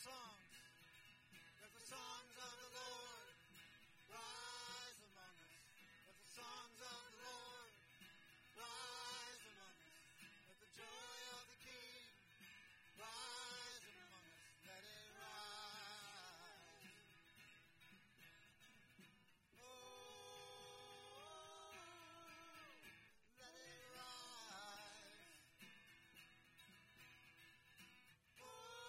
songs. Let the songs of the Lord rise among us. Let the songs of the Lord rise among us. Let the joy of the King rise among us. Let it rise. Oh, let it rise. Oh,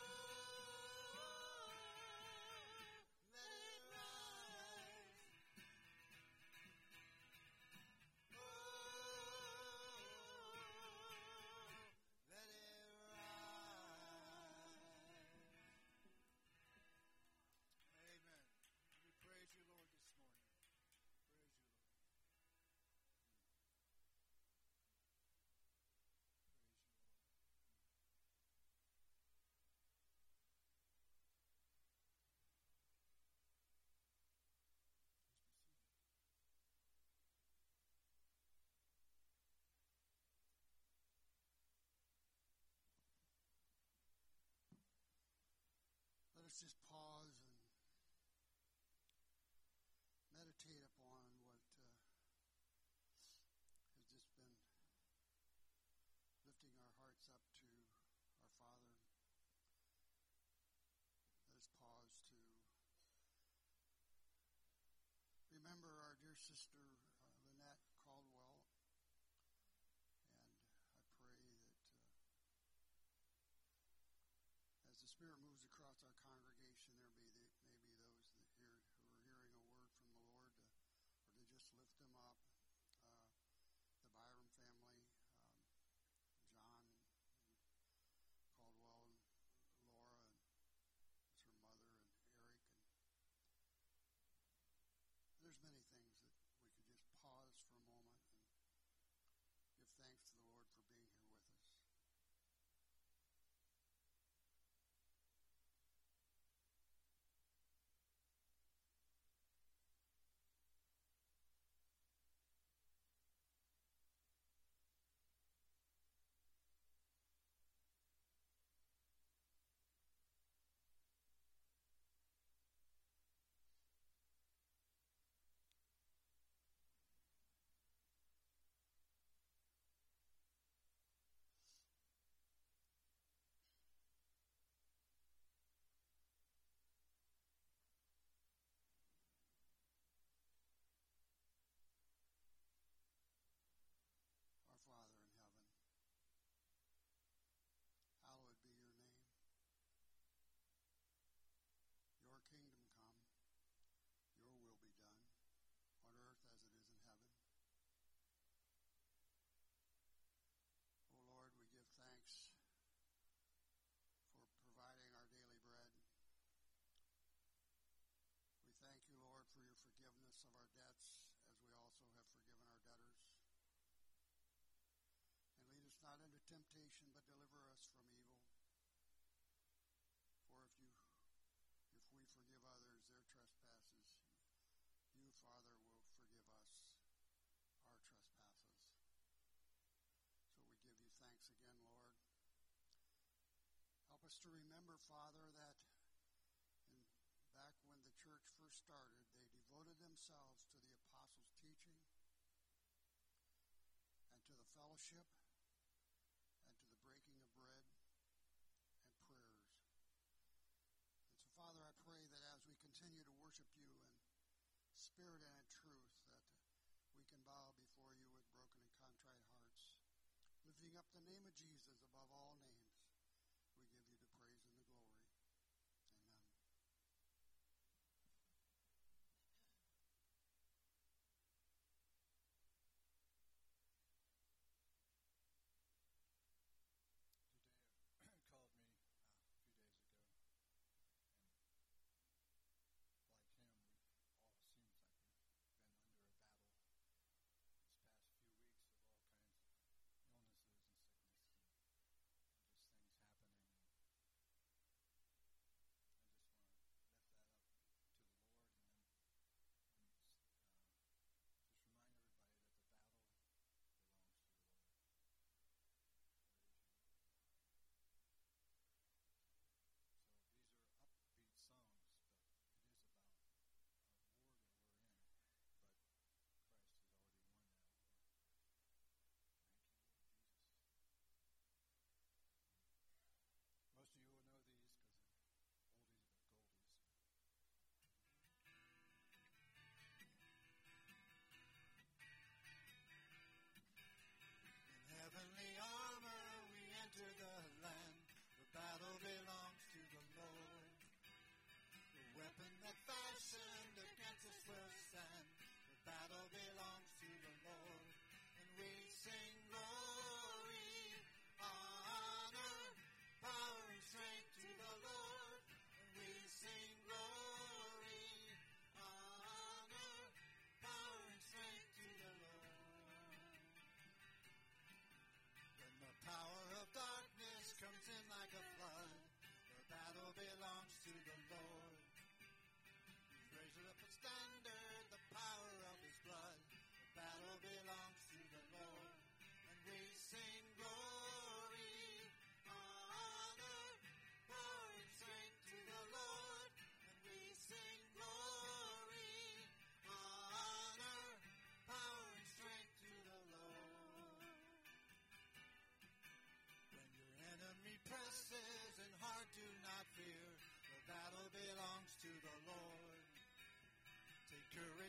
let it rise. Oh, let it rise. Amen. We praise you, Lord, this morning. Praise you, Lord. Praise you, Lord. Please be seated. Let us just pause and meditate upon what has just been lifting our hearts up to our Father. Let us pause to remember our dear sister Lynette Caldwell, and I pray that as the Spirit moves across our congregation, there may be those that who are hearing a word from the Lord, or to just lift them up. The Byram family, John Caldwell, and Laura, and it's her mother, and Eric, and there's many things that we could just pause for a moment and give thanks to the Lord for being here with us. Our Father in heaven, hallowed be your name. Your kingdom come, your will be done, on earth as it is in heaven. O Lord, we give thanks for providing our daily bread. We thank you, Lord, for your forgiveness of our debts, as we also have forgiven our debtors. And lead us not into temptation, but deliver us from evil. For if we forgive others their trespasses, you, Father, will forgive us our trespasses. So we give you thanks again, Lord. Help us to remember, Father, that back when the church first started, they devoted themselves to the apostles' teaching and to the fellowship and to the breaking of bread and prayers. And so, Father, I pray that as we continue to worship you in spirit and in truth, that we can bow before you with broken and contrite hearts, lifting up the name of Jesus above all names. We give you the praise and the glory. Amen. Today called me a few days ago, and like him, all seems like we've been under a battle this past few weeks of all kinds of illnesses and sickness.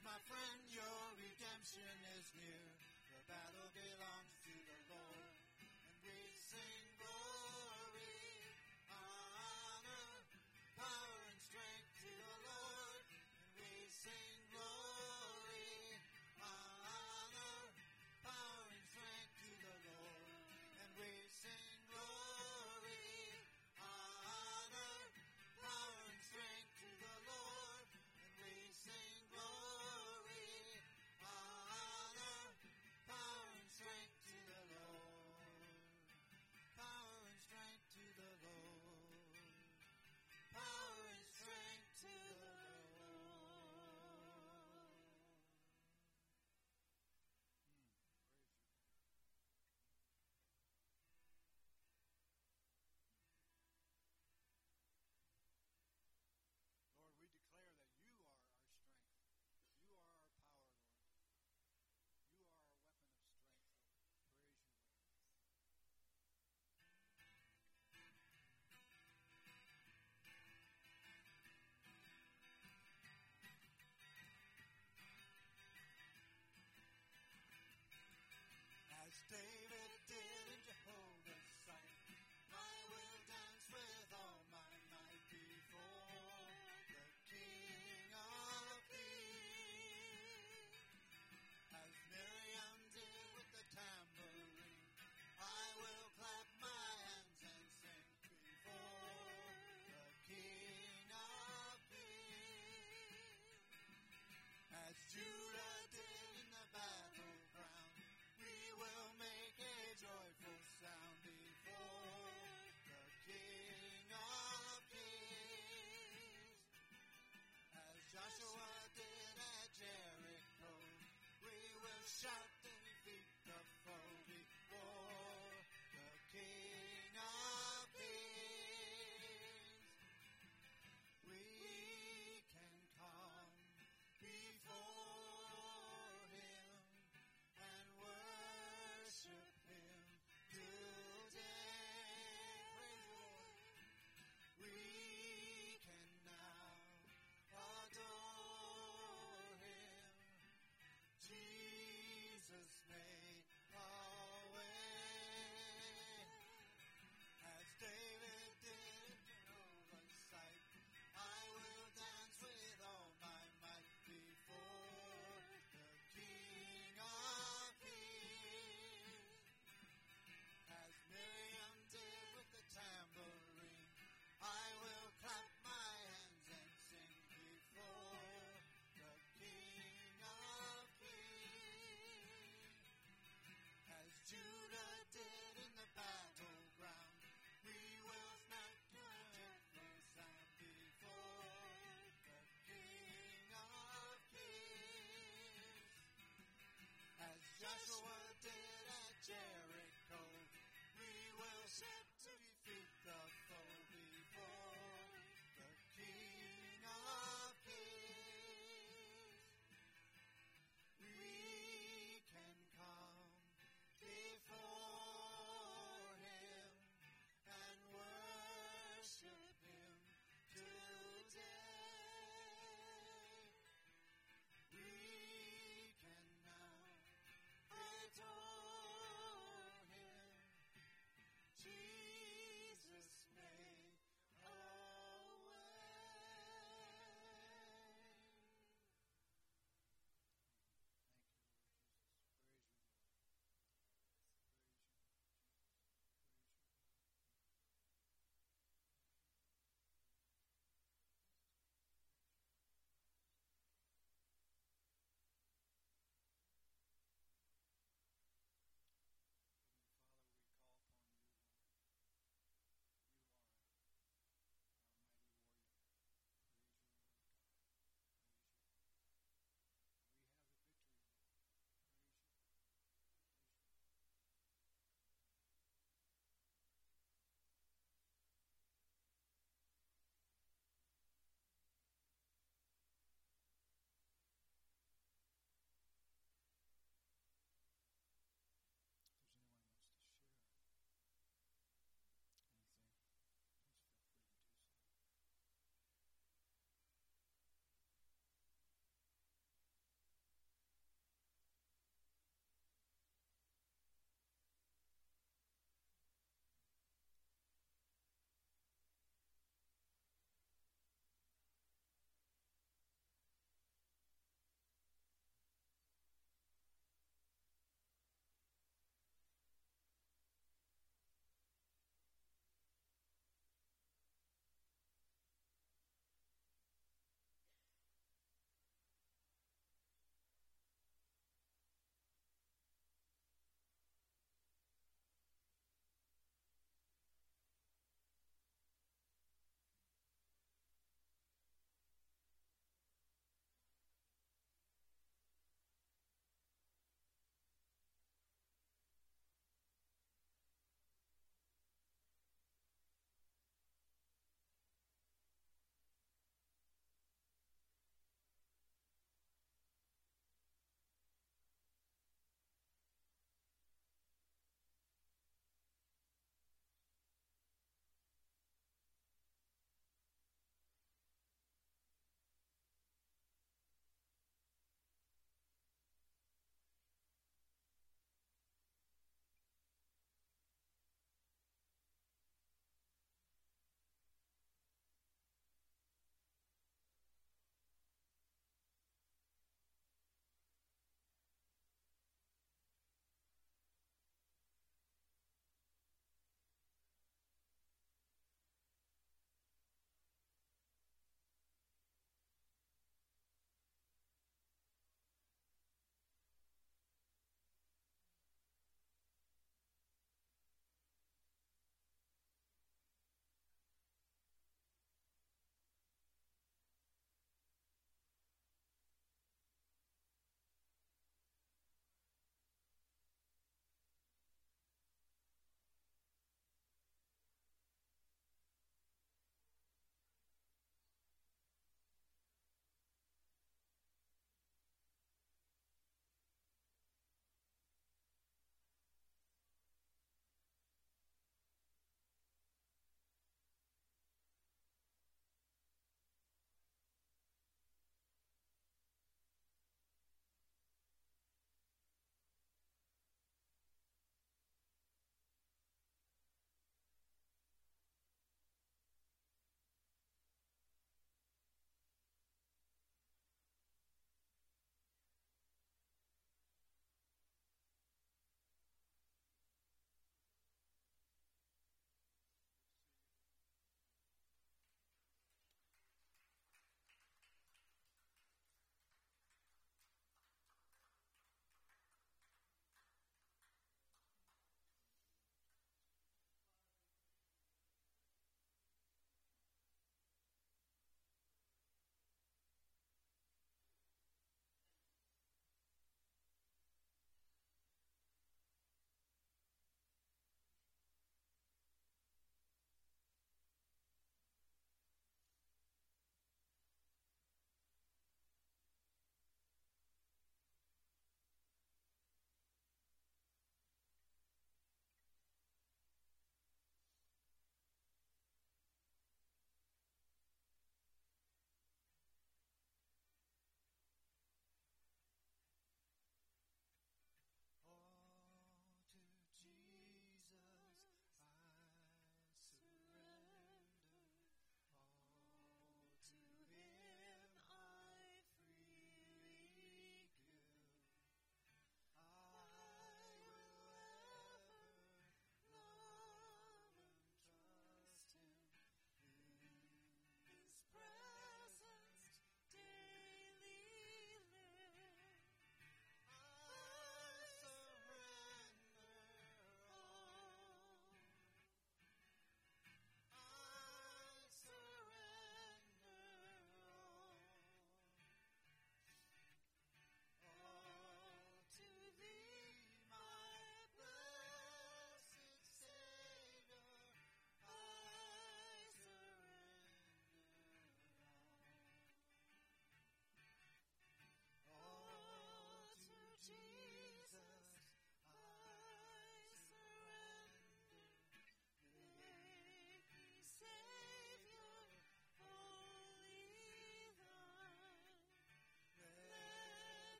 my friend, your redemption is near. The battle belongs to the Lord. And we sing glory, honor, power, and strength to the Lord. And we sing glory, honor, power, and strength to the Lord. And we sing glory, honor, power, and strength to the Lord. And we sing glory, honor, power, and strength to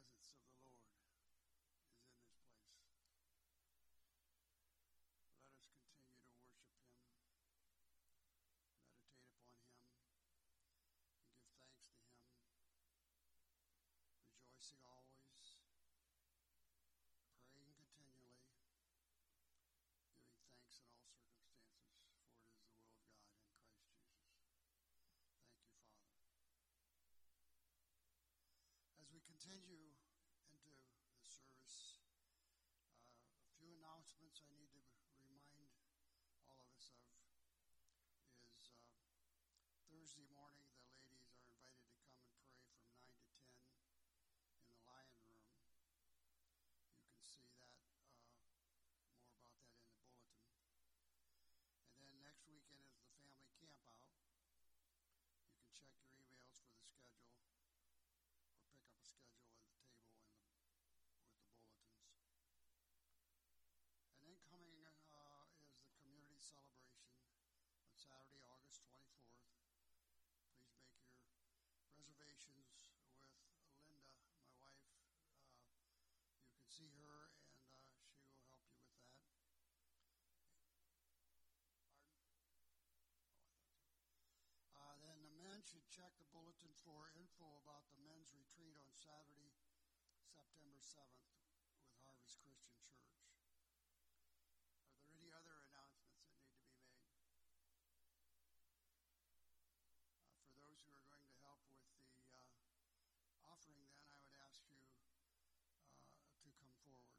presence of the Lord is in this place. Let us continue to worship Him, meditate upon Him, and give thanks to Him, rejoicing always, praying continually, giving thanks in all circumstances, for it is the will of God in Christ Jesus. Thank you, Father. As we continue into the service, a few announcements I need to remind all of us of is Thursday morning, the ladies are invited to come and pray from 9 to 10 in the Lion Room. You can see that, more about that in the bulletin. And then next weekend is the family camp out. You can check your emails for the schedule or pick up a schedule at the table with the bulletins. And then coming is the community celebration on Saturday, August 24th. Please make your reservations with Linda, my wife. You can see her, and she will help you with that. Pardon? Oh, I thought so. Then the men should check the bulletin for info about the men's retreat on Saturday, September 7th with Harvest Christian Church. Are there any other announcements that need to be made? For those who are going to help with the offering, then I would ask you to come forward.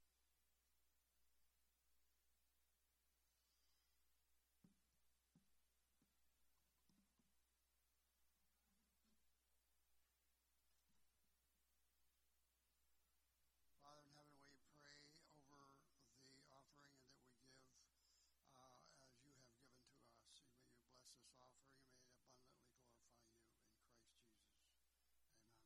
Father in heaven, we pray over the offering and that we give as you have given to us. May you bless this offering and may it abundantly glorify you in Christ Jesus. Amen.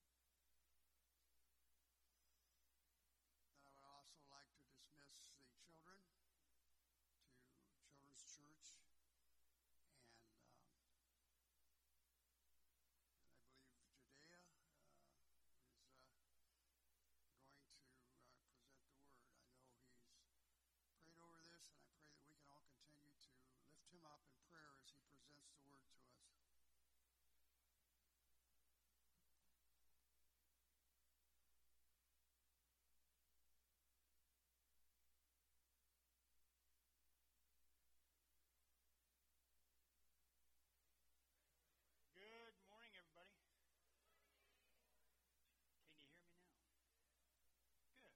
Then I would also like to dismiss the children to Children's Church, and I believe Judea is going to present the word. I know he's prayed over this, and I pray that we can all continue to lift him up in prayer as he presents the word to us. Good morning, everybody. Can you hear me now? Good.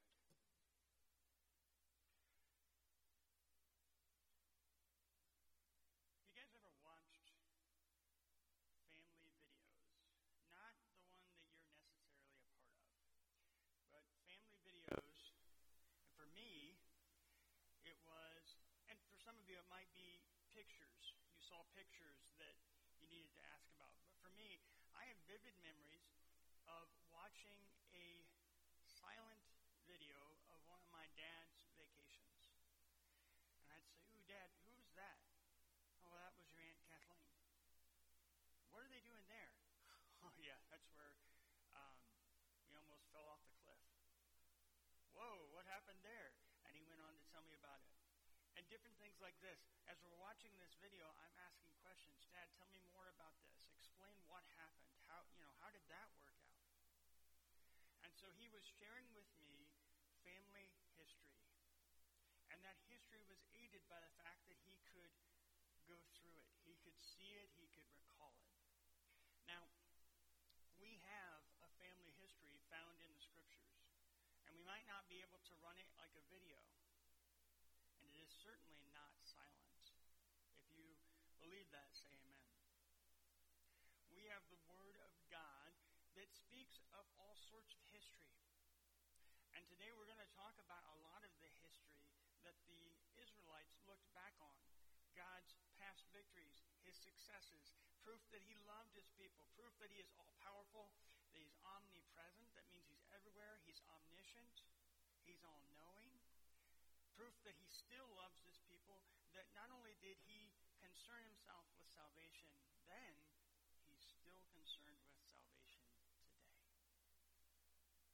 Have you guys ever watched family videos? Not the one that you're necessarily a part of, but family videos. And for me, it was, and for some of you, it might be pictures. You saw pictures that you needed to ask about. But for me, I have vivid memories of watching a silent video of one of my dad's vacations. And I'd say, "Ooh, Dad, who's that?" "Oh, well, that was your Aunt Kathleen." "What are they doing there?" "Oh, yeah, that's where we almost fell off the cliff." "Whoa, what happened there?" And he went on to tell me about it. And different things like this. As we're watching this video, I'm asking questions. "Dad, tell me more about this. Explain what happened. How did that work out?" And so he was sharing with me family history. And that history was aided by the fact that he could go through it. He could see it. He could recall it. Now, we have a family history found in the Scriptures. And we might not be able to run it like a video. And it is certainly not silent. If you believe that, say amen. We have the Word of God that speaks of all sorts of history. And today we're going to talk about a lot of the history that the Israelites looked back on. God's past victories, His successes, proof that He loved His people, proof that He is all-powerful, that He's omnipresent. That means He's everywhere. He's omniscient. He's all-knowing. Proof that He still loves His people, that not only did He concern Himself with salvation then, He's still concerned with salvation today.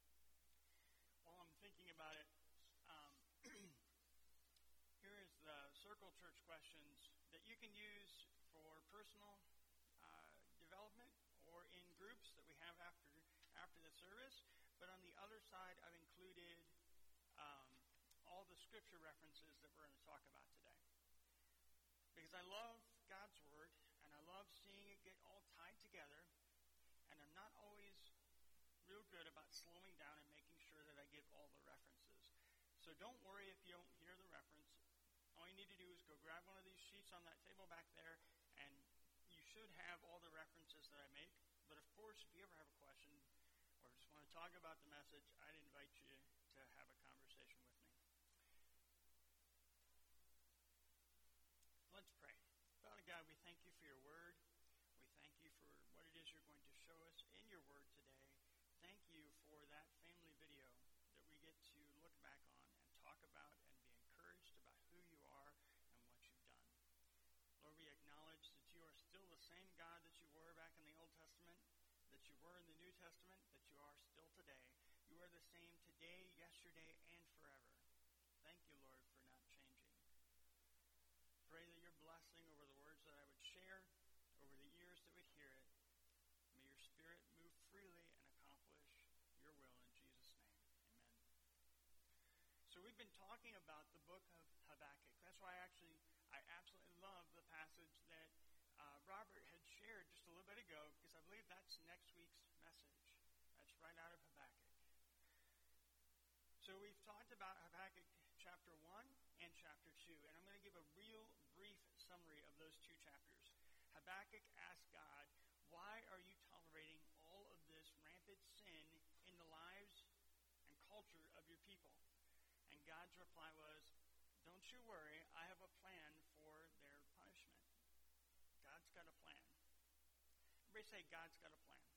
you can use for personal development or in groups that we have after the service. But on the other side, I've included all the scripture references that we're going to talk about today. Because I love God's Word, and I love seeing it get all tied together, and I'm not always real good about slowing down and making sure that I give all the references. So don't worry if you don't hear the reference. All you need to do is go grab one of these sheets on that table back there, and you should have all the references that I make. But of course, if you ever have a question or just want to talk about the message, I'd invite you to have a conversation with me. Let's pray. Father God, we thank you for your word. We thank you for what it is you're going to show us in your word today. Thank you for that family video that we get to look back on and talk about and be encouraged about who you are and what you've done. Lord, we acknowledge that you are still the same God that you were back in the Old Testament, that you were in the New Testament, that you are still today. You are the same today, yesterday, and forever. Thank you, Lord, for not changing. Pray that your blessing over the words that I would share, over the ears that would hear it. May your Spirit move freely and accomplish your will in Jesus' name. Amen. So we've been talking about the book of Habakkuk. That's why I absolutely love the passage that Robert had shared just a little bit ago, because I believe that's next week's message. That's right out of Habakkuk. So we've talked about Habakkuk chapter 1 and chapter 2, and I'm going to give a real brief summary of those two chapters. Habakkuk asked God, why are you tolerating all of this rampant sin in the lives and culture of your people? And God's reply was, don't you worry, I have a plan for their punishment. God's got a plan. Everybody say, God's got a plan.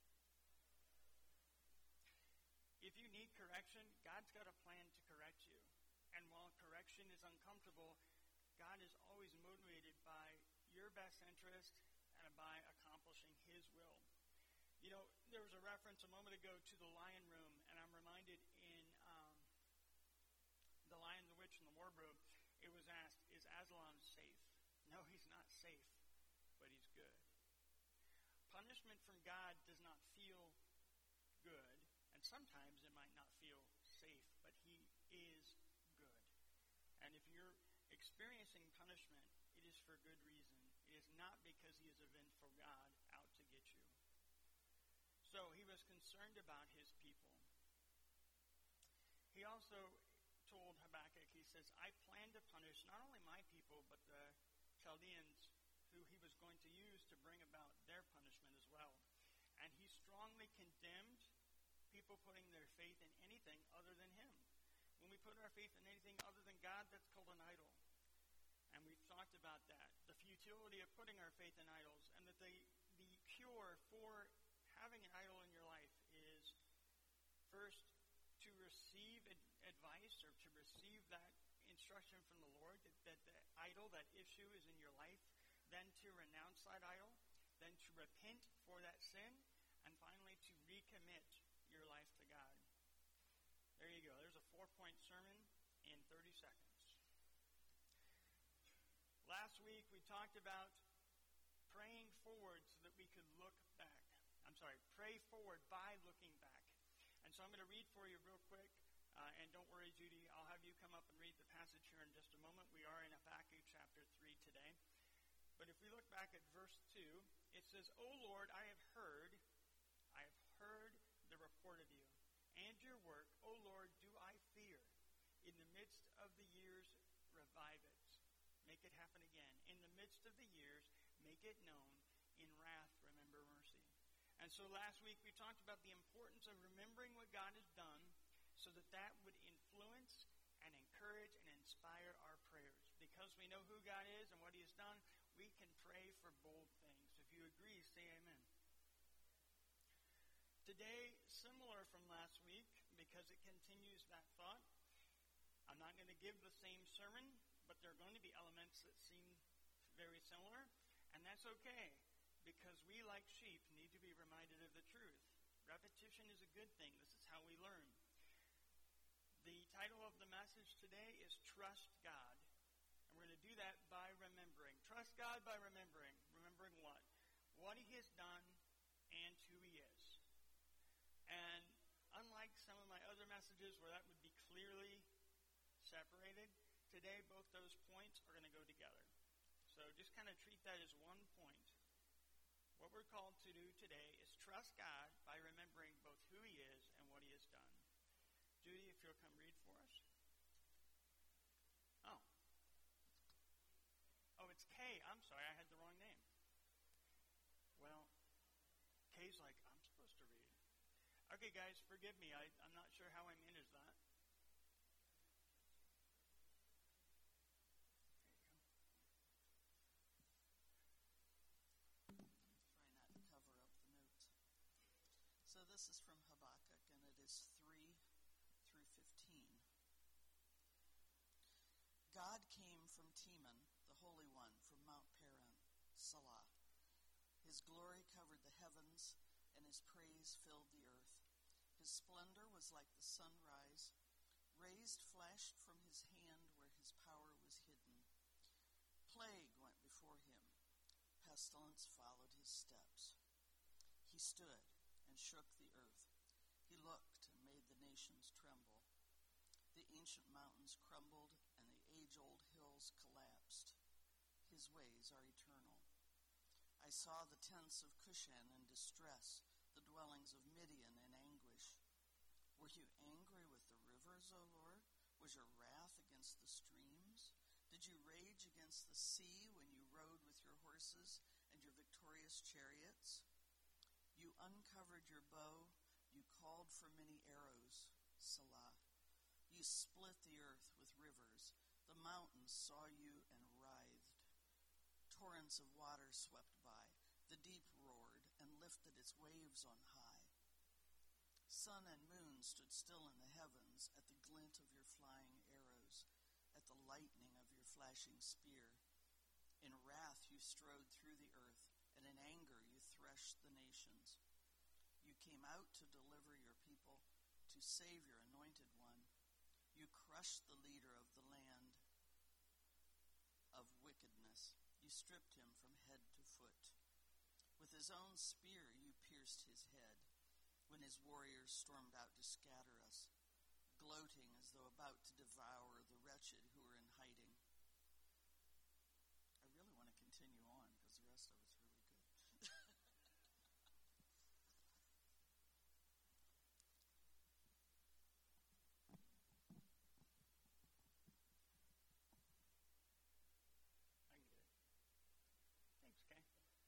If you need correction, God's got a plan to correct you. And while correction is uncomfortable, God is always motivated by your best interest and by accomplishing his will. You know, there was a reference a moment ago to the lion room, and I'm reminded in The Lion, the Witch, and the Wardrobe, it was asked, is Aslan safe? No, he's not safe, but he's good. Punishment from God does not feel good, and sometimes it might not feel safe, but he is good. And if you're experiencing punishment, it is for good reason. It is not because he is a vengeful God out to get you. So he was concerned about his people. He also told Habakkuk, he says, I plan to punish not only my people, but the Chaldeans who he was going to use to bring about their punishment as well. And he strongly condemned people putting their faith in anything other than him. When we put our faith in anything other than God, that's called an idol. And we've talked about that, the futility of putting our faith in idols, and that the cure for having an idol in your life is first to receive advice or to receive that instruction from the Lord, that the idol, that issue is in your life, then to renounce that idol, then to repent for that sin, and finally to recommit your life to God. There you go. There's a 4-point sermon in 30 seconds. Last week we talked about praying forward so that we could look back. Pray forward by looking back. And so I'm going to read for you real quick. And don't worry, Judy, I'll have you come up and read the passage here in just a moment. We are in Habakkuk chapter 3 today. But if we look back at verse 2, it says, O Lord, I have heard the report of you, and your work, O Lord, do I fear. In the midst of the years, revive it. Make it happen again. In the midst of the years, make it known. In wrath, remember mercy. And so last week we talked about the importance of remembering what God has done so that that would influence and encourage and inspire our prayers. Because we know who God is and what he has done, we can pray for bold things. If you agree, say amen. Today, similar from last week, because it continues that thought, I'm not going to give the same sermon, but there are going to be elements that seem very similar, and that's okay, because we, like sheep, need to be reminded of the truth. Repetition is a good thing. This is how we learn. The title of the message today is Trust God, and we're going to do that by remembering. Trust trust God by remembering. Remembering what? What he has done and who he is. And unlike some of my other messages where that would be clearly separated, today both those points are going to go together. So just kind of treat that as one point. What we're called to do today is trust God by remembering both who he is and what he has done. Judy, if you'll come read for us. Oh. Oh, it's Kay. I'm sorry, I had the wrong name. Well, Kay's like, I'm supposed to read. Okay, guys, forgive me. I'm not sure how I managed that. So this is from Habakkuk, and it is 3 through 15. God came from Teman, the Holy One, from Mount Paran, Salah. His glory covered the heavens, and his praise filled the earth. His splendor was like the sunrise. Raised flashed from his hand where his power was hidden. Plague went before him. Pestilence followed his steps. He stood and shook the earth. He looked and made the nations tremble. The ancient mountains crumbled, and the age-old hills collapsed. His ways are eternal. I saw the tents of Cushan in distress, the dwellings of Midian in anguish. Were you angry with the rivers, O Lord? Was your wrath against the streams? Did you rage against the sea when you rode with your horses and your victorious chariots? You uncovered your bow, you called for many arrows, Salah. You split the earth with rivers, the mountains saw you and writhed. Torrents of water swept by, the deep roared and lifted its waves on high. Sun and moon stood still in the heavens at the glint of your flying arrows, at the lightning of your flashing spear. In wrath you strode through the earth, and in anger you threshed the nations. You came out to deliver your people, to save your anointed one. You crushed the leader of the land of wickedness. You stripped him from head to foot. With his own spear you pierced his head, when his warriors stormed out to scatter us, gloating as though about to devour the wretched who were in hiding. I really want to continue on, because the rest of it's really good. I can get it. Thanks, Kay.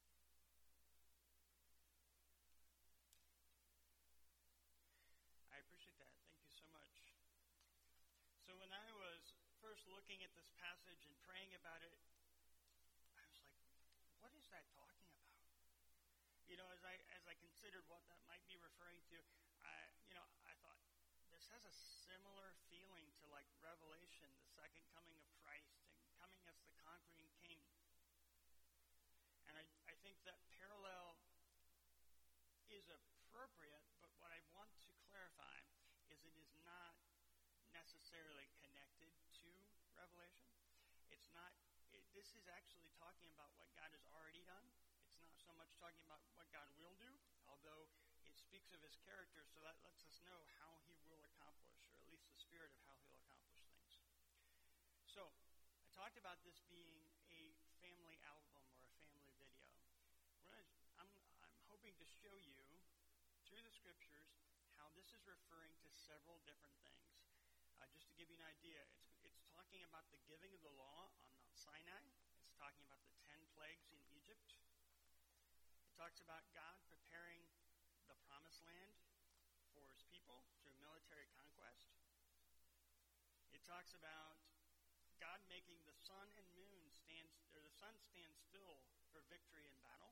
I appreciate that. Thank you so much. So when I was first looking at this passage and praying about it, I was like, what is that talking about? You know, as I considered what that might be referring to, I thought, this has a similar feeling to like Revelation, the second coming of Christ and coming as the conquering king. And I think that parallel is appropriate, but what I want to clarify is it is not necessarily connected to Revelation. It's not, this is actually talking about what God has already done. It's not so much talking about what God will do, although it speaks of his character, so that lets us know how he will accomplish, or at least the spirit of how he'll accomplish things. So, I talked about this being a family album or a family video. I'm hoping to show you, through the scriptures, how this is referring to several different things. Just to give you an idea, it's talking about the giving of the law on Mount Sinai. It's talking about the 10 plagues in Egypt. It talks about God preparing the promised land for his people through military conquest. It talks about God making the sun and moon the sun stand still for victory in battle.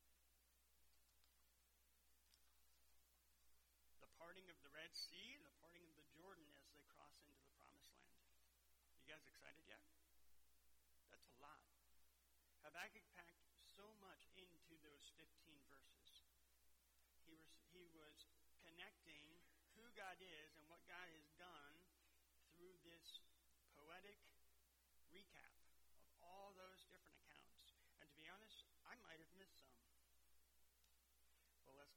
The parting of the Red Sea and the parting of the Jordan as they cross into the promised land. You guys excited yet? That's a lot. Habakkuk packed so much into those 15 verses. He was connecting who God is and what God has done through this poetic recap of all those different accounts.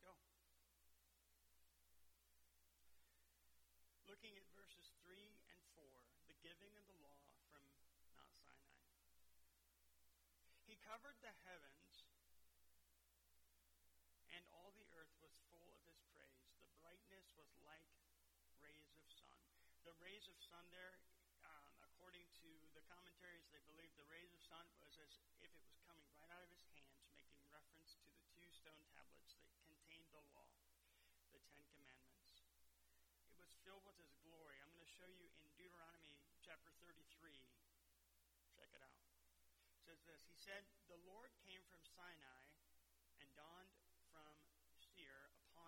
go. Looking at verses 3 and 4, the giving of the law from Mount Sinai. He covered the heavens, and all the earth was full of his praise. The brightness was like rays of sun. The rays of sun there, according to the commentaries, they believe the rays of sun was as if it was coming right out of his hands, making reference to the 2 stone tablets that contained the law, the 10 Commandments. It was filled with his glory. I'm going to show you in Deuteronomy chapter 33. Check it out. It says this. He said, "The Lord came from Sinai and dawned from Seir upon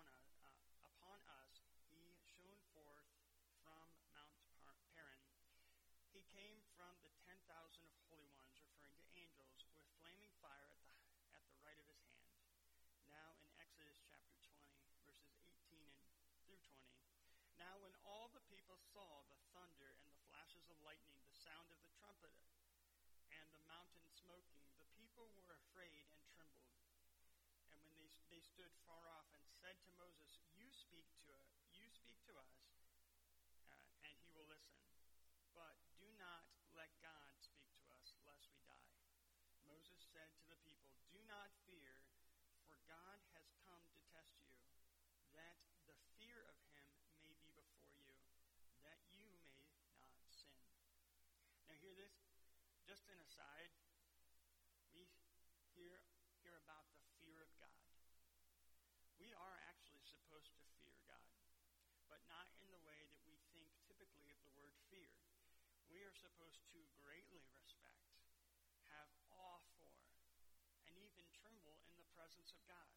us. He shone forth from Mount Paran. He came from the 10,000 of holy ones," referring to angels, "with flaming fire at the right of his hand." Now in Exodus chapter 20, verses 18 through 20. Now when all the people saw the thunder and the flashes of lightning, the sound of the trumpet, and the mountain smoking, the people were afraid and trembled. And when they stood far off and said to Moses, You speak to us, and he will listen. But do not let God speak to us, lest we die." Moses said to the people, "Do not fear, for God has come to test you, that the fear of him may be before you, that you may not sin." Now hear this, just an aside, we hear about the fear of God. We are actually supposed to fear God, but not in the way that we think typically of the word fear. We are supposed to greatly respect, have awe for, and even tremble in the presence of God.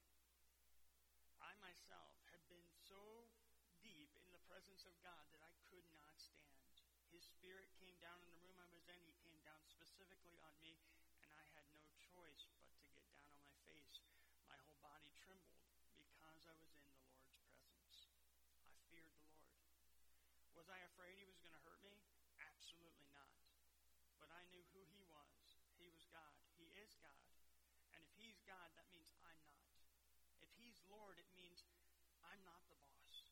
I myself have been so deep in the presence of God that I could not stand. His Spirit came down in the room I was in. He came down specifically on me, and I had no choice but to get down on my face. My whole body trembled because I was in the Lord's presence. I feared the Lord. Was I afraid he was going to hurt me? Absolutely not. But I knew who he was. He was God. He is God. And if he's God, that means I'm not. If he's Lord, it means I'm not the boss.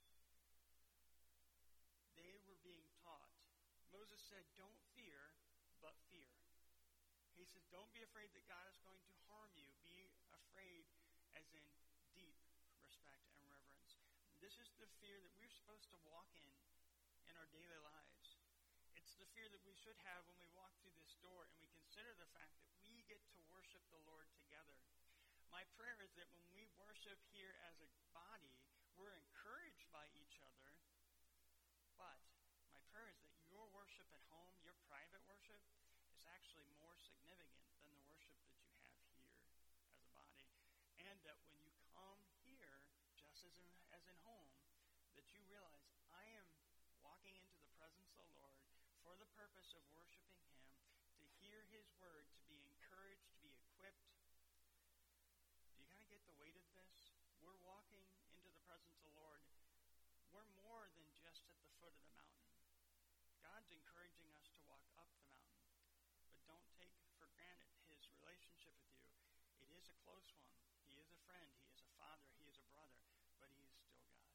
They were being taught. Moses said, "Don't fear, but fear." He says, "Don't be afraid that God is going to harm you. Be afraid as in deep respect and reverence." This is the fear that we're supposed to walk in our daily lives. It's the fear that we should have when we walk through this door and we consider the fact that we get to worship the Lord together. My prayer is that when we worship here as a body, we're encouraged by each other, but my prayer is that your worship at home, your private worship, is actually more significant than the worship that you have here as a body. And that when you come here, just as in home, that you realize I am walking into the presence of the Lord for the purpose of worshiping him, to hear his word, to be encouraged, to be equipped. Do you kind of get the weight of this? We're walking into the presence of the Lord. We're more than just at the foot of the mountain. God's encouraging us to walk up the mountain. But don't take for granted his relationship with you. It is a close one. He is a friend. He is a father. He is a brother. But he is still God.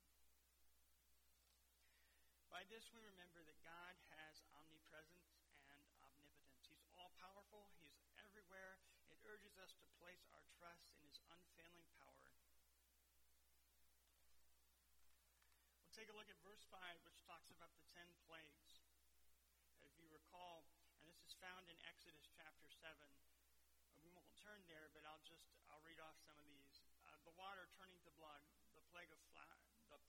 By this we remember that God has omnipresence and omnipotence. He's all-powerful. He's everywhere. It urges us to place our trust in his unfailing power. We'll take a look at verse 5, which talks about the 10 plagues. If you recall, and this is found in Exodus chapter 7. We won't turn there, but I'll read off some of these. The water turning to blood, the plague of frogs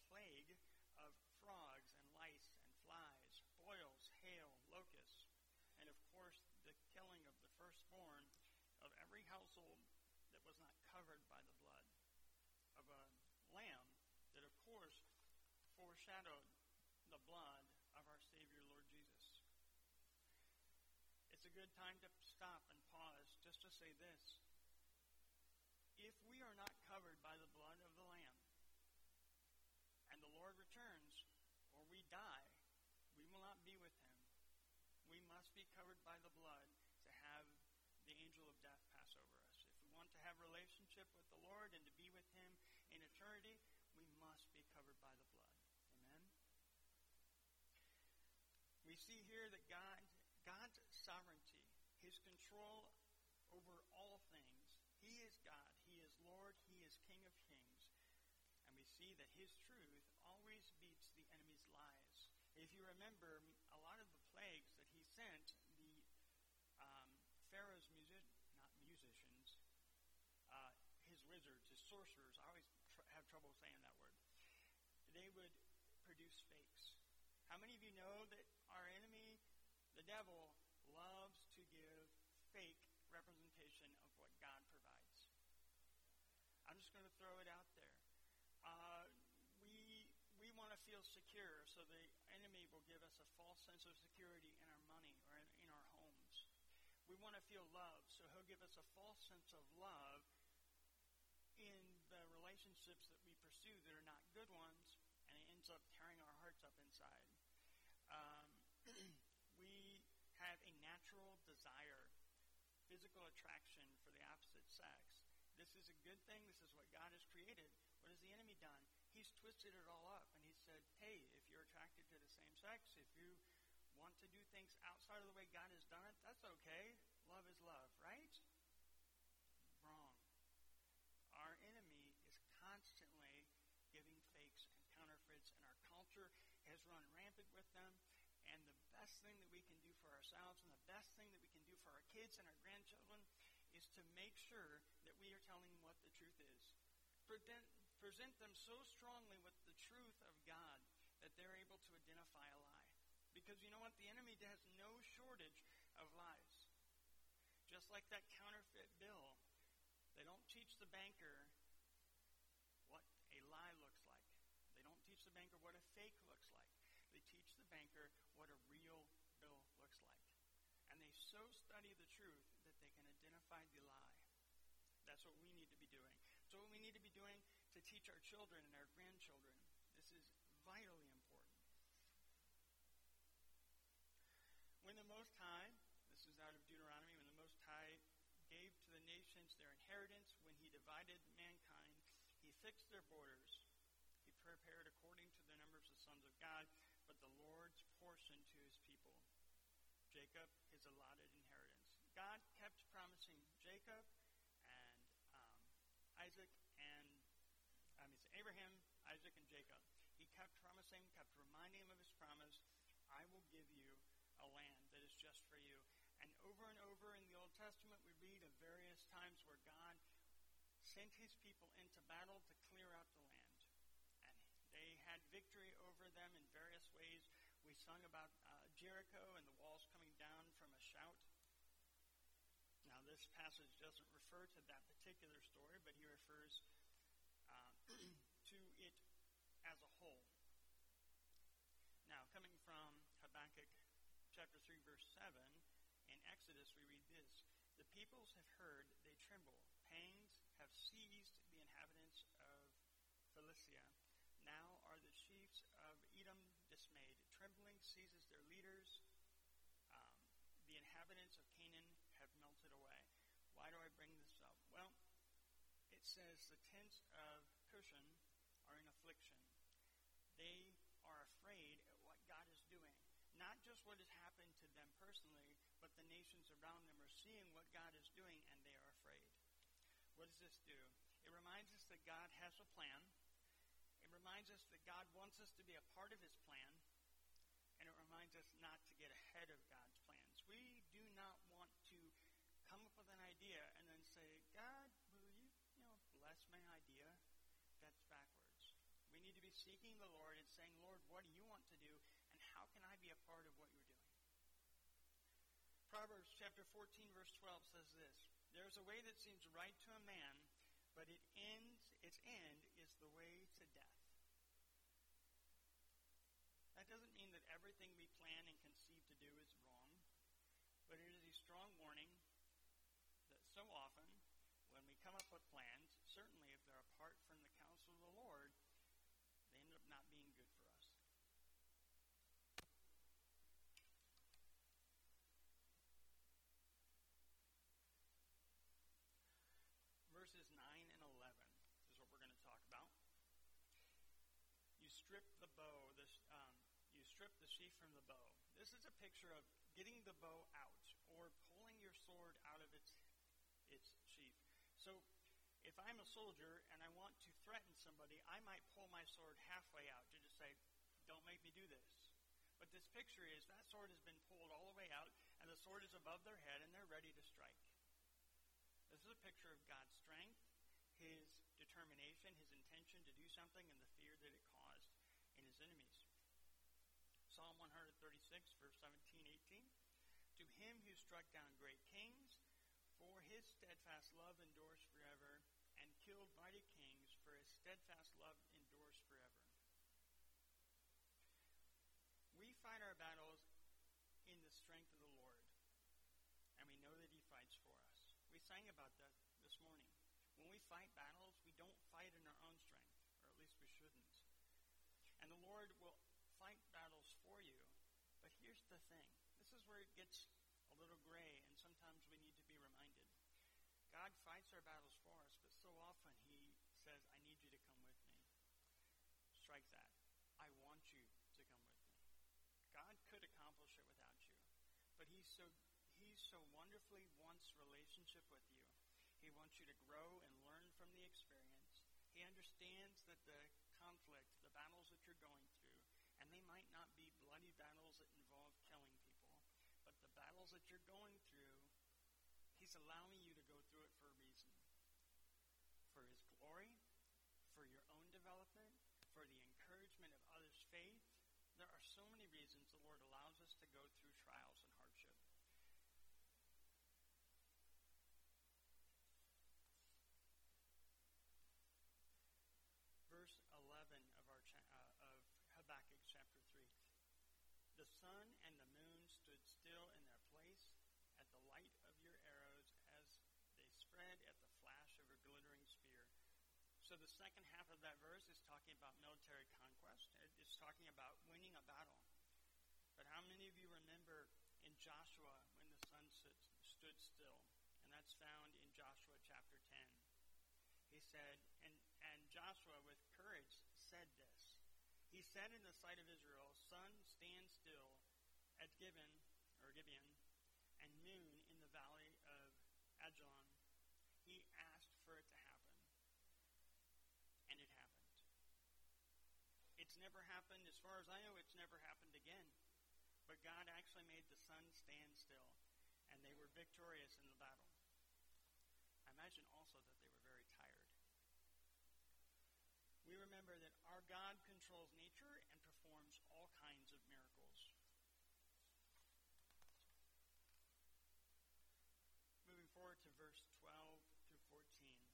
and lice and flies, boils, hail, locusts, and of course the killing of the firstborn of every household that was not covered by the blood of a lamb that of course foreshadowed the blood of our Savior Lord Jesus. It's a good time to stop and pause just to say this. If we are not covered by the blood of the Lamb, and the Lord returns, or we die, we will not be with him. We must be covered by the blood to have the angel of death pass over us. If we want to have relationship with the Lord and to be with him in eternity, eternity, we must be covered by the blood. Amen? We see here that God's sovereignty, his control over all things. He is God. He is Lord. He is King of kings. And we see that his truth always beats the enemy's lies. If you remember, a lot of the plagues that he sent, the Pharaoh's musicians, his wizards, his sorcerers, I always have trouble saying that word. They would produce fakes. How many of you know that our enemy, the devil, loves to give fake representation of what God provides? I'm just going to throw it out there. We want to feel secure, so the enemy will give us a false sense of security in our money or in our homes. We want to feel loved, so he'll give us a false sense of love in the relationships that we pursue that are not good ones, and it ends up tearing our hearts up inside. We have a natural desire, physical attraction for the opposite sex. This is a good thing. This is what God has created. What has the enemy done? He's twisted it all up, and he said, hey, if you're attracted to the same sex, if you want to do things outside of the way God has done it, that's okay. Love is love, right? Wrong. Our enemy is constantly giving fakes and counterfeits, and our culture has run rampant with them. And the best thing that we can do for ourselves and the best thing that we can do for our kids and our grandchildren is to make sure that we are telling them what the truth is. Present them so strongly with the truth of God that they're able to identify a lie. Because you know what? The enemy has no shortage of lies. Just like that counterfeit bill, they don't teach the banker what a lie looks like. They don't teach the banker what a fake looks like. They teach the banker what a real bill looks like. And they so study the truth that they can identify the lie. That's what we need to be doing. So what we need to be doing to teach our children and our grandchildren. This is vitally important. When the Most High, this is out of Deuteronomy, when the Most High gave to the nations their inheritance, when he divided mankind, he fixed their borders. He prepared according to the numbers of sons of God, but the Lord's portion to his people, Jacob, his allotted inheritance. God kept promising Jacob and Abraham, Isaac, and Jacob. He kept promising, kept reminding him of his promise, I will give you a land that is just for you. And over in the Old Testament, we read of various times where God sent his people into battle to clear out the land. And they had victory over them in various ways. We sung about Jericho and the walls coming down from a shout. Now, this passage doesn't refer to that particular story, but he refers to it as a whole. Now, coming from Habakkuk chapter 3, verse 7, in Exodus we read this: the peoples have heard, they tremble. Pangs have seized the inhabitants of Philistia. Now are the chiefs of Edom dismayed. Trembling seizes their leaders. The inhabitants of Canaan have melted away. Why do I bring this up? Well, it says the tents of Cushan are in affliction. They are afraid at what God is doing. Not just what has happened to them personally, but the nations around them are seeing what God is doing, and they are afraid. What does this do? It reminds us that God has a plan. It reminds us that God wants us to be a part of his plan. And it reminds us not to get ahead of God's plans. We do not want to come up with an idea and then say, God, will you, bless my idea? That's backwards. We need to be seeking the Lord and saying, Lord, what do you want to do? And how can I be a part of what you're doing? Proverbs chapter 14, verse 12 says this: there is a way that seems right to a man, but its end is the way to death. That doesn't mean that everything we plan and conceive to do is wrong, but it is a strong warning that so often when we come up with plans, certainly if they're apart from the counsel of the Lord, they end up not being good for us. Verses 9 and 11 is what we're going to talk about. strip the sheath from the bow. This is a picture of getting the bow out or pulling your sword out of its sheath. So if I'm a soldier and I want to threaten somebody, I might pull my sword halfway out to just say, don't make me do this. But this picture is that sword has been pulled all the way out, and the sword is above their head, and they're ready to strike. This is a picture of God's strength, his determination, his intention to do something, and the fear that it caused in his enemies. Psalm 136, verse 17, 18. To him who struck down great kings, for his steadfast love endures forever, and killed mighty kings, for his steadfast love endures forever. We fight our battles in the strength of the Lord, and we know that he fights for us. We sang about that this morning. When we fight battles, we don't fight in our own strength, or at least we shouldn't. And the Lord will fight battles for you. But here's the thing. This is where it gets a little gray, and sometimes we need to be reminded. God fights our battles for us, but so often he says, I need you to come with me. Strike that. I want you to come with me. God could accomplish it without you, but he so wonderfully wants relationship with you. He wants you to grow and learn from the experience. He understands that the conflict, the battles that you're going through, and they might not be bloody battles that involve killing people, but the battles that you're going through, he's allowing you to go through it for a reason. For his glory, for your own development, for the encouragement of others' faith. There are so many reasons the Lord allows us to go through trials and hardship. Verse 11 of Habakkuk chapter 3. The sun and the moon stood still in their place at the light of your arrows as they spread at the flash of your glittering spear. So the second half of that verse is talking about military conquest. It's talking about winning a battle. But how many of you remember in Joshua when the sun stood still? And that's found in Joshua chapter 10. He said, and Joshua with courage said this. He said in the sight of Israel, sun, stand still at Gibeon, and moon in the valley of Ajalon. He asked for it to happen. And it happened. It's never happened, as far as I know, it's never happened again. But God actually made the sun stand still, and they were victorious in the battle. I imagine also that they were very tired. We remember that our God controls nature and performs all kinds of miracles. Moving forward to verse 12 through 14.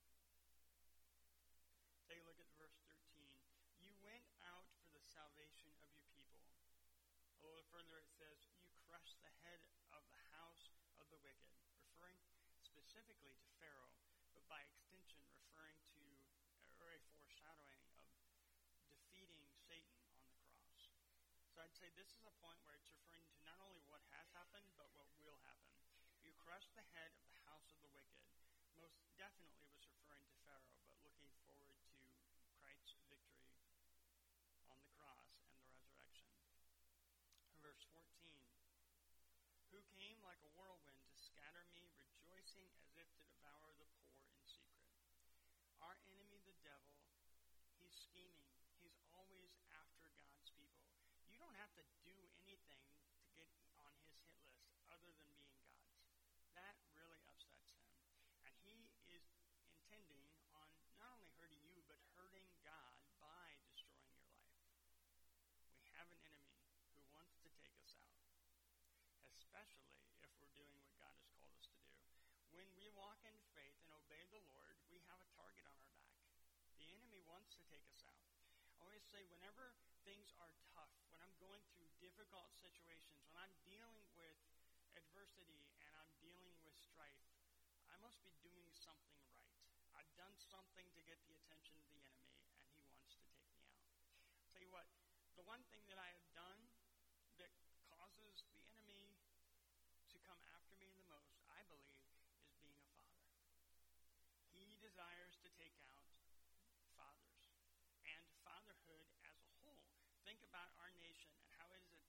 Take a look at verse 13. You went out for the salvation of your people. A little further it says, you crushed the head of the house of the wicked, referring specifically to Pharaoh, but by extension referring to, or a foreshadowing of defeating Satan on the cross. So I'd say this is a point where it's referring to not only what has happened, but what will happen. You crushed the head of the house of the wicked. Most definitely was referring to Pharaoh, but looking forward to Christ's victory on the cross and the resurrection. Verse 14. Who came like a whirlwind to scatter me, rejoicing as if to devour the poor in secret. Our enemy, the devil, he's scheming. He's always after God's people. You don't have to do anything to get on his hit list other than being God's. That really upsets him. And he is intending on not only hurting you, but hurting God by destroying your life. We have an enemy who wants to take us out, especially if we're doing what God has called us to do. When we walk in faith and obey the Lord, we have a target on our back. The enemy wants to take us out. I always say whenever things are tough, when I'm going through difficult situations, when I'm dealing with adversity and I'm dealing with strife, I must be doing something right. I've done something to get the attention of the enemy, and he wants to take me out. I'll tell you what, the one thing that I have done that causes the enemy to come after me the most, I believe, is being a father. He desires to take out fathers and fatherhood as a whole. Think about our nation and how it is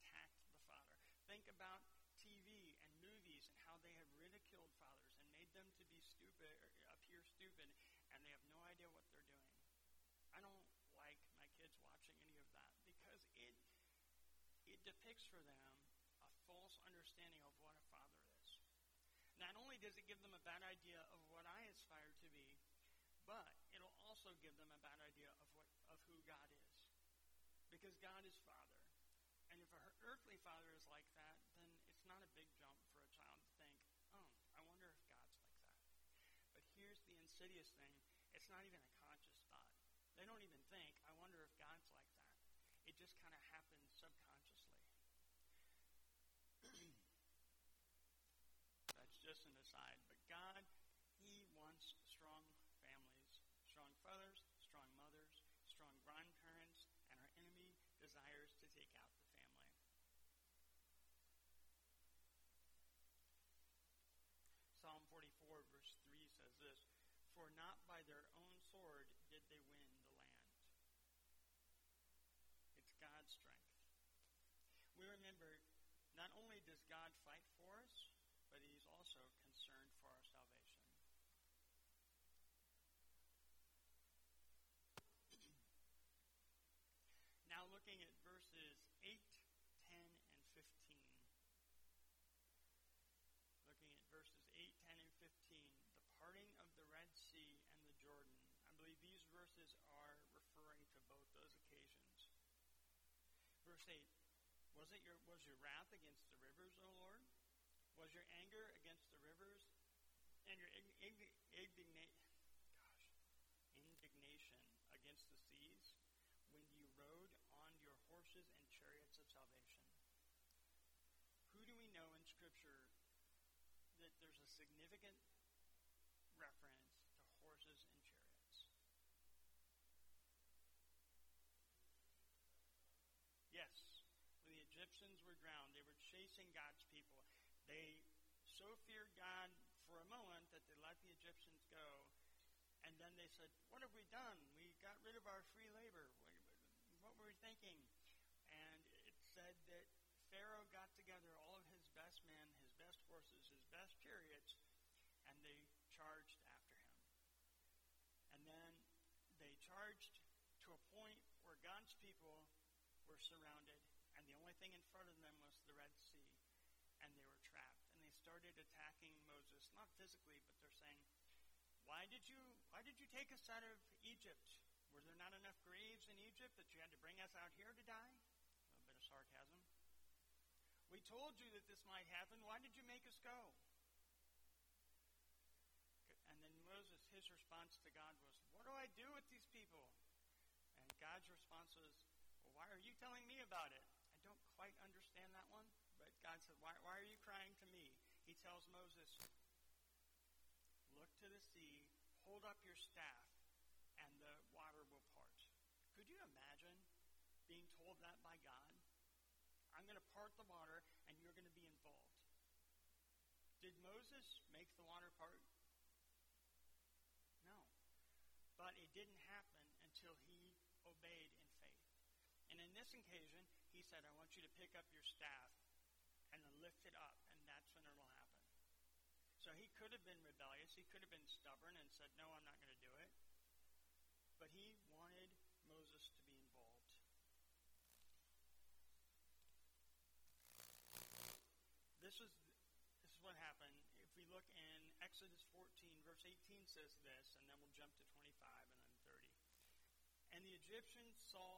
about TV and movies and how they have ridiculed fathers and made them to be stupid or appear stupid, and they have no idea what they're doing. I don't like my kids watching any of that because it depicts for them a false understanding of what a father is. Not only does it give them a bad idea of what I aspire to be, but it'll also give them a bad idea of who God is. Because God is Father. And if an earthly father is like that, then it's not a big jump for a child to think, oh, I wonder if God's like that. But here's the insidious thing. It's not even a conscious thought. They don't even think, I wonder if God's like that. It just kind of happens subconsciously. That's just an aside. But God, He wants strong families, strong fathers, strong mothers, strong grandparents, and our enemy desires to take out the family. Psalm 44 verse 3 says this, "For not by their own sword did they win the land." It's God's strength. We remember, not only does God fight for us, but He's also concerned for our salvation. Now looking at verses 8, 10, and 15. Looking at verses 8, 10, and 15. The parting of the Red Sea and the Jordan. I believe these verses are referring to both those occasions. Verse 8. Was your wrath against the rivers, O Lord? Was your anger against the rivers? And your indignation against the seas? When you rode on your horses and chariots of salvation. Who do we know in Scripture that there's a significant reference to horses and chariots? Yes, when the Egyptians were drowned, they were chasing God's people. They so feared God for a moment that they let the Egyptians go. And then they said, what have we done? We got rid of our free labor. What were we thinking? And it said that Pharaoh got together all of his best men, his best horses, his best chariots, and they charged after him. And then they charged to a point where God's people were surrounded, and the only thing in front of them was the Red Sea, and they were trapped. And they started attacking Moses, not physically, but they're saying, Why did you take us out of Egypt? Were there not enough graves in Egypt that you had to bring us out here to die? A little bit of sarcasm. We told you that this might happen. Why did you make us go? And then Moses, his response to God was, what do I do with these people? And God's response was, well, why are you telling me about it? I don't quite understand that one, but God said, why are you crying to me? He tells Moses, look to the sea, hold up your staff, and the water will part. Could you imagine being told that by God? I'm going to part the water, and you're going to be involved. Did Moses make the water part? No. But it didn't happen until he obeyed in faith. And in this occasion, he said, I want you to pick up your staff and then lift it up, and that's when it will happen. So he could have been rebellious. He could have been stubborn and said, no, I'm not going to do it. But he wanted Moses to be involved. This is what happened. If we look in Exodus 14, verse 18 says this, and then we'll jump to 25 and then 30. And the Egyptians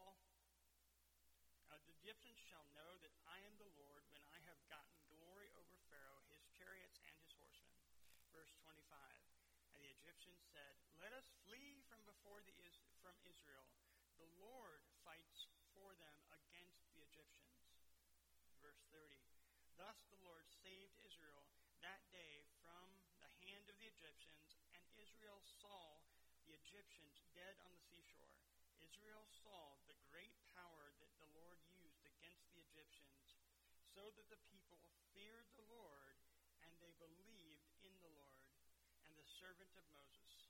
shall know that I am the Lord when I have gotten glory over Pharaoh, his chariots, and his horsemen. Verse 25. And the Egyptians said, let us flee from Israel. The Lord fights for them against the Egyptians. Verse 30. Thus the Lord saved Israel that day from the hand of the Egyptians, and Israel saw the Egyptians dead on the seashore. Israel saw the great power that the Lord used against the Egyptians, so that the people feared the Lord, and they believed in the Lord and the servant of Moses.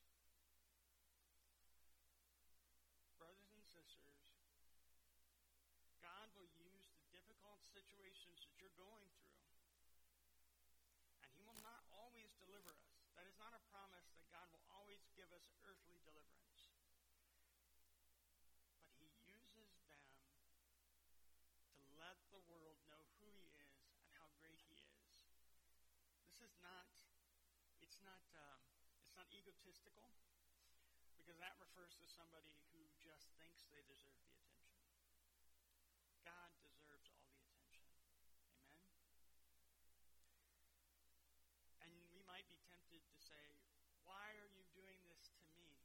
Brothers and sisters, God will use the difficult situations that you're going through is not a promise that God will always give us earthly deliverance. But he uses them to let the world know who he is and how great he is. This is not, it's not egotistical, because that refers to somebody who just thinks they deserve the attention. God deserves all the attention. Amen? And we might be tempted to say, why are you doing this to me?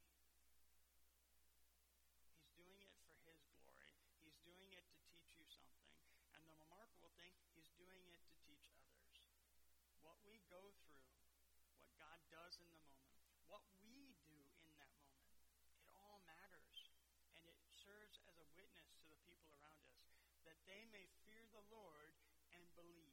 He's doing it for his glory. He's doing it to teach you something. And the remarkable thing, he's doing it to teach others. What we go through, what God does in the moment, what we do in that moment, it all matters. And it serves as a witness to the people around us, that they may fear the Lord and believe.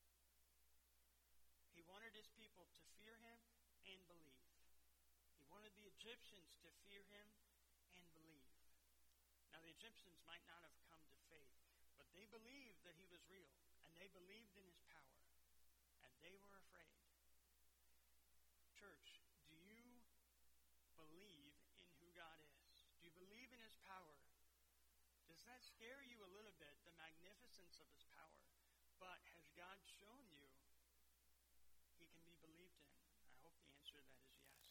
He wanted his people to fear him and believe. He wanted the Egyptians to fear him and believe. Now, the Egyptians might not have come to faith, but they believed that he was real, and they believed in his power, and they were afraid. Church, do you believe in who God is? Do you believe in his power? Does that scare you a little bit, the magnificence of his power? But has God shown you he can be believed in? I hope the answer to that is yes.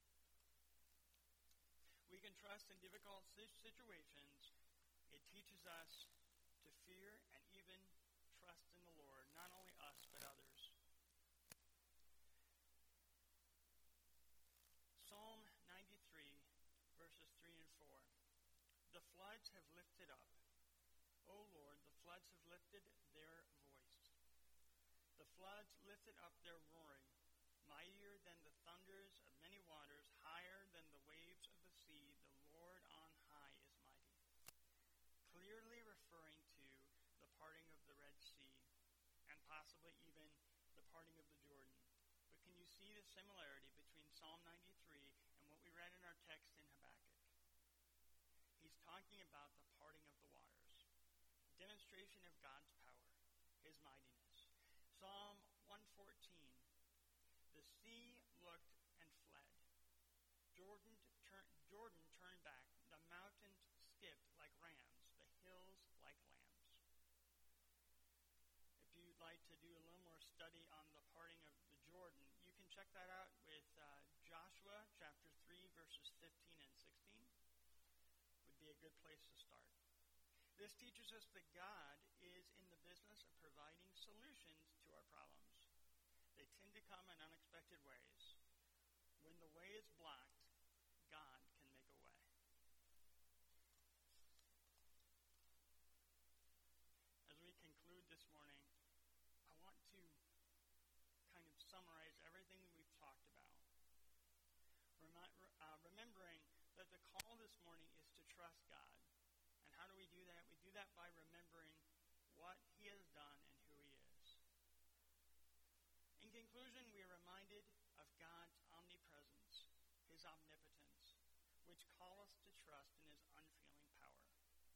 We can trust in difficult situations. It teaches us to fear and even trust in the Lord, not only us, but others. Psalm 93, verses 3 and 4. The floods have lifted up. O Lord, the floods have lifted their voice. The floods lifted up their roaring, mightier than the thunders of many waters, higher than the waves of the sea. The Lord on high is mighty. Clearly referring to the parting of the Red Sea and possibly even the parting of the Jordan. But can you see the similarity between Psalm 93 and what we read in our text in Habakkuk? He's talking about the parting of the waters, a demonstration of God's power, his mightiness. Psalm 114, the sea looked and fled. Jordan turned back. The mountains skipped like rams, the hills like lambs. If you'd like to do a little more study on the parting of the Jordan, you can check that out with Joshua chapter 3, verses 15 and 16. Would be a good place to start. This teaches us that God is in the business of providing solutions to our problems. They tend to come in unexpected ways. When the way is blocked, God can make a way. As we conclude this morning, I want to kind of summarize everything that we've talked about. Remembering that the call this morning is to trust God. And how do we do that? We do that by remembering what he has done and who he is. In conclusion, we are reminded of God's omnipresence, his omnipotence, which call us to trust in his unfailing power.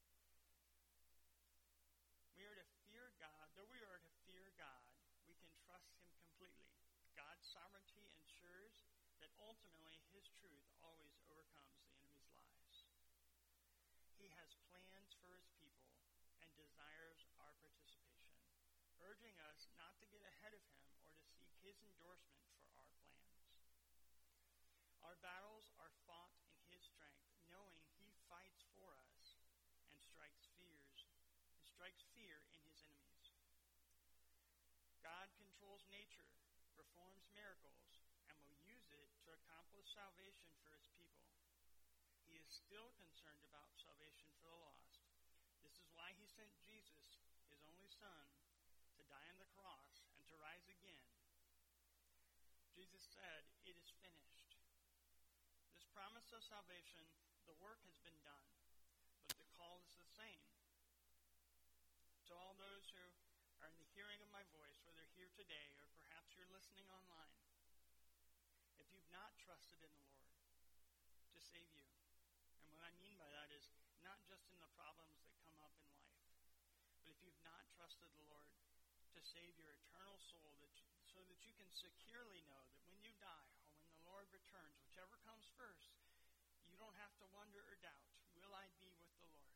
We are to fear God. Though we are to fear God, we can trust him completely. God's sovereignty ensures that ultimately his truth always overcomes the enemy's lies. He has plans for his people and desires our participation, urging us not to get ahead of him or to seek his endorsement for our plans. Our battles are fought in his strength, knowing he fights for us and strikes fear in his enemies. God controls nature, performs miracles, and will use it to accomplish salvation for his people. He is still concerned about salvation for the lost. This is why he sent Jesus, his only Son, to die on the cross and to rise again. Jesus said, "It is finished." This promise of salvation, the work has been done, but the call is the same. To all those who are in the hearing of my voice, whether here today or perhaps you're listening online, if you've not trusted in the Lord to save you, and what I mean by that is not just in the problems that come up in life, but if you've not trusted the Lord to save your eternal soul, so that you can securely know that when you die or when the Lord returns, whichever comes first, you don't have to wonder or doubt, will I be with the Lord?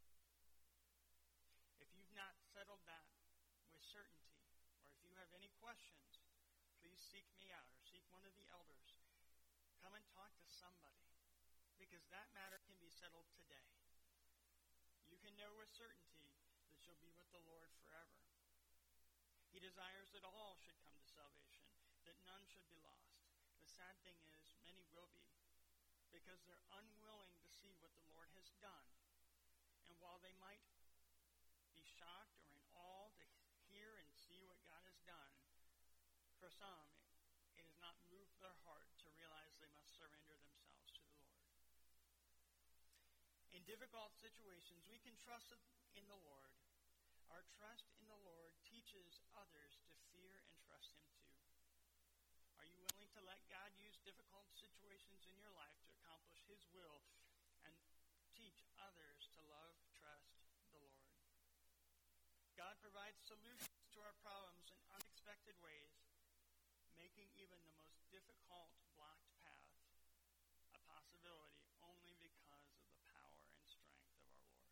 If you've not settled that with certainty, or if you have any questions, please seek me out or seek one of the elders. Come and talk to somebody, because that matter can be settled today. You can know with certainty that you'll be with the Lord forever. He desires that all should come to salvation, that none should be lost. The sad thing is, many will be, because they're unwilling to see what the Lord has done. And while they might be shocked or in awe to hear and see what God has done, for some, it has not moved their heart to realize they must surrender themselves to the Lord. In difficult situations, we can trust in the Lord. Our trust in the Lord teaches others to fear and trust Him too. Are you willing to let God use difficult situations in your life to accomplish His will and teach others to love, trust the Lord? God provides solutions to our problems in unexpected ways, making even the most difficult blocked path a possibility only because of the power and strength of our Lord.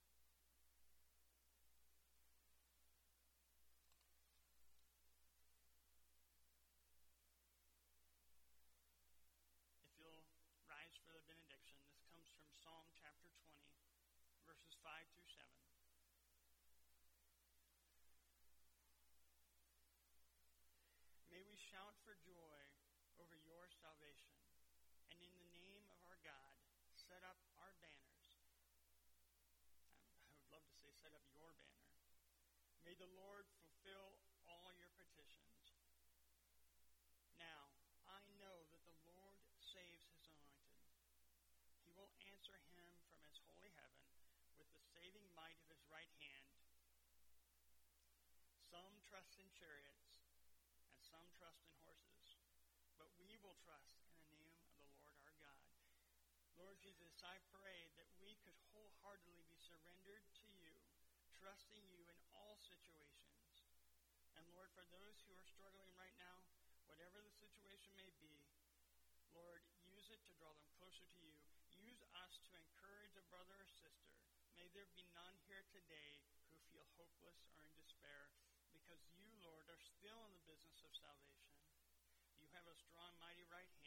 If you'll rise for the benediction, this comes from Psalm chapter 20, verses 5 through 7. May we shout for joy over your salvation, and in the name of our God, set up our banners. I would love to say set up your banner. May the Lord fulfill all your petitions. Now, I know that the Lord saves His anointed. He will answer him from His holy heaven with the saving might of His right hand. Some trust in chariots, and some trust in horses, but we will trust in the name of the Lord our God. Lord Jesus, I pray that we could wholeheartedly be surrendered to you, trusting you in all situations. And Lord, for those who are struggling right now, whatever the situation may be, Lord, use it to draw them closer to you. Use us to encourage a brother or sister. May there be none here today who feel hopeless or in despair, because you, Lord, are still in the business of salvation. You have a strong, mighty right hand.